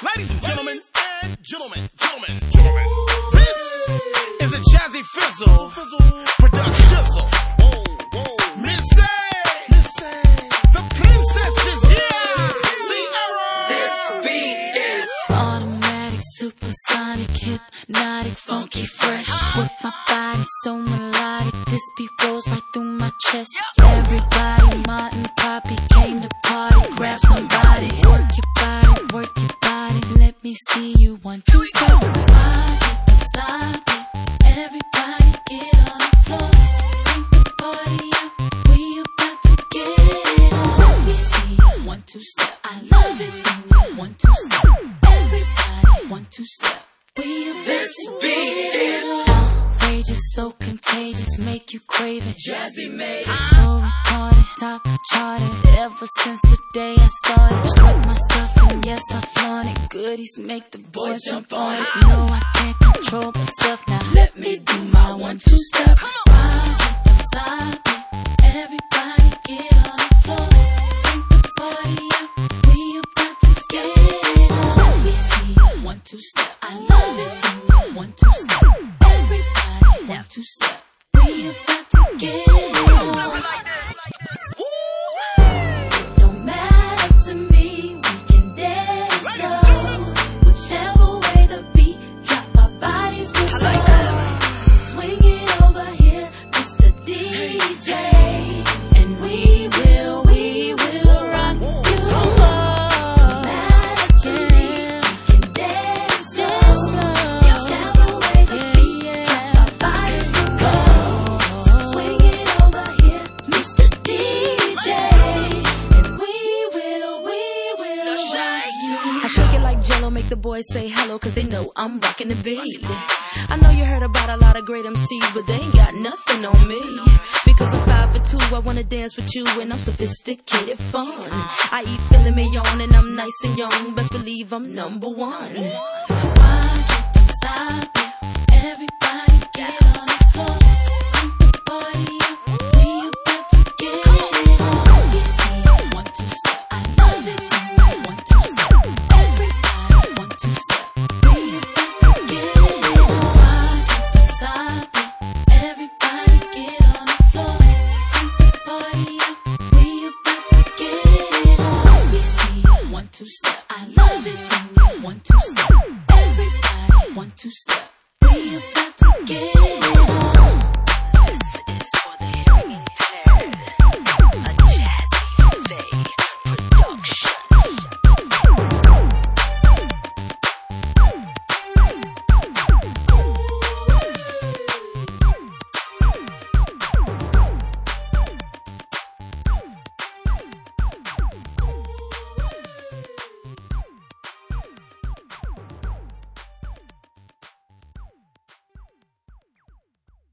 Ladies and gentlemen, this is a Jazzy Fizzle production. Missy, the princess is here. Sierra. This beat is automatic, supersonic, hypnotic, funky, fresh. With my body so melodic, this beat rolls right through my chest. Everybody, Martin, Poppy came to party. Grab somebody, work your body, let me see you 1, 2, step. Rock it, don't stop it. Everybody get on the floor. Bring the party up, we about to get it on. Let me see you 1, 2, step. I love it when you 1, 2, step. Everybody 1, 2, step. this beat is Outrageous, so contagious, make you crave it. Jazzy made it. So retarded, top charted. Ever since the day I started, strike my stuff and yes I flaunt it. Goodies make the boys jump on it. No, I can't control myself now. Let me do my 1, 2 step. Rock it, don't stop it. Everybody get on the floor. Bring the party up, we about to get it on. Let me see you 1, 2 step. I love it when you 1, 2 step. Everybody 1, 2 step. We about to get it on. Don't matter to me, we can dance slow. Whichever way the beat drop, our bodies will flow. So swing it over here, Mr. DJ, and we will rock you. Don't matter to me, we can dance slow. Whichever way the beat drop, our bodies will go. So swing it over here, Mr. DJ, and we will rock you. I shake it like Jello, make the boys say hello, cause they know I'm rocking the beat. I know you heard about a lot of great MCs, but they ain't got nothing on me. Because I'm 5 for 2, I wanna dance with you, and I'm sophisticated fun. I eat filet mignon, and I'm nice and young, best believe I'm number 1. Rock it, don't stop it. Everybody get on the floor. Bring the party up, we about to get it on. We see you 1, 2 step. I love it when you 1, 2 step. Everybody 1, 2 step. We about to get it on. Rock it, don't stop it. Everybody get on the floor. Bring the party up, we about to get it on. We see you 1, 2 step. I love it when you 1, 2 step. Everybody 1, 2 step. We about to get it on.